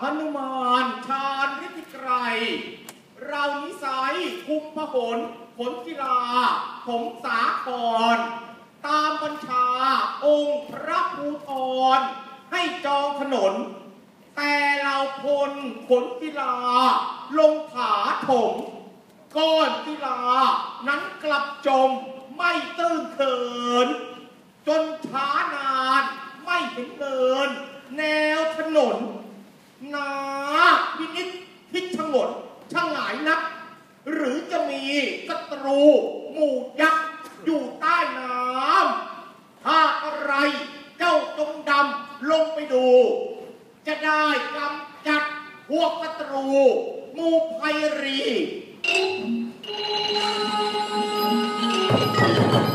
นุมานชาญฤทธิไกรเรานิสัยคุมพหลผลกีฬาผมสาครตามบัญชาองค์พระภูธรให้จองถนนแต่เราพลผลกีฬาลงผาถมก้อนกีฬานั้นกลับจมไม่ตื้นเขินจนช้านานไม่เห็นเดินแนวถนนนาพินิจพิชงนช่างหลายนักหรือจะมีศัตรูหมู่ยักษ์อยู่ใต้น้ำถ้าอะไรเจ้าจงดำลงไปดูจะได้กำจัดพวกศัตรูหมู่ไพรี